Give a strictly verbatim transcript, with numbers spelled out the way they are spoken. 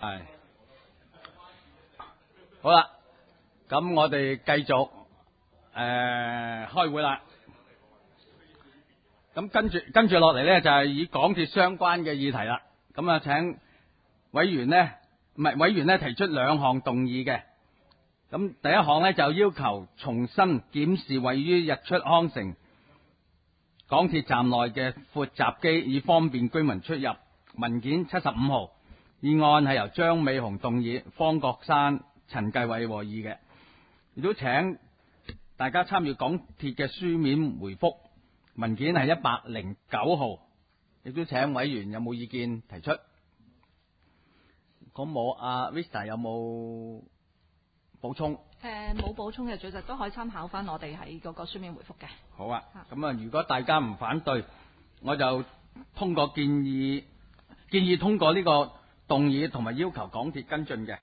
係好啦，咁我哋繼續誒、呃、開會啦。咁跟住跟住落嚟咧，就係、是、以港鐵相關嘅議題啦。咁啊，請委員呢，唔係委員呢提出兩項動議嘅。咁第一項呢，就要求重新檢視位於日出康城港鐵站內嘅闊閘機，以方便居民出入。文件七十五號，議案係由張美雄動議，方國珊、陳繼偉和議嘅。亦都請大家參與港鐵嘅書面回覆，文件係一百零九號。亦都請委員有冇意見提出。咁冇阿 Vista 有冇補充？ 誒冇補充嘅，其實都可以參考翻我哋喺嗰個書面回覆嘅。 好啊，咁啊，如果大家唔反對，我就通過建議建議通過呢個動議同埋要求港鐵跟進嘅。